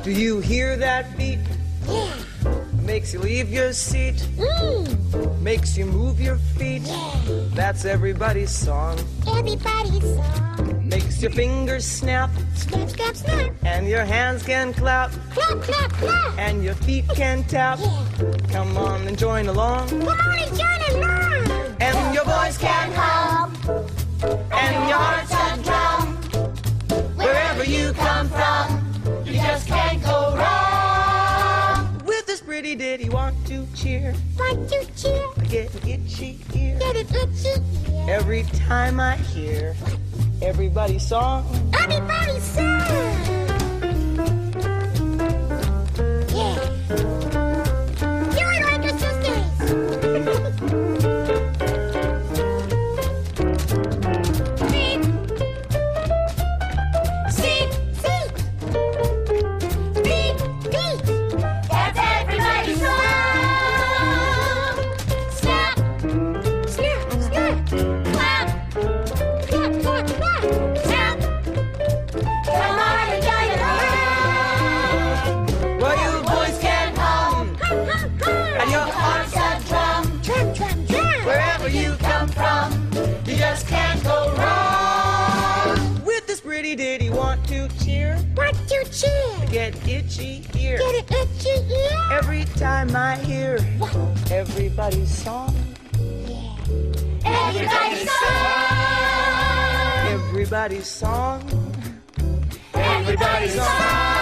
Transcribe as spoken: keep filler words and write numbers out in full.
Do you hear that beat? Yeah. Makes you leave your seat. Mm. Makes you move your feet. Yeah. That's everybody's song. Everybody's song. Makes your fingers snap. Snap, snap, snap. And your hands can clap. Clap, clap, clap. And your feet can tap. Yeah. Come on and join along. Come on and join along. And your voice can hum. And your heart can drum. Wherever you come from, you just can't go wrong. With this pretty ditty, want to cheer. Want to cheer. Get an itchy ear. Get it itchy ear. Every time I hear everybody's song. Everybody's song. Yeah. Do it like a sisters. Beep. Seat. Seat. Beep. Beep. That's everybody's song. Snap. Snap. Snap. Clap. Clap, clap, clap. Tap. Come on and join along. Well, you boys can hum. Hum, hum, hum. And your heart's a drum. Drum, drum, drum. Wherever you come from, you just can't go wrong. With this pretty ditty, want to cheer. Want to cheer. Get itchy ear. Get it itchy ear. Every time I hear everybody's song. Everybody's song. Everybody's song. Everybody's song.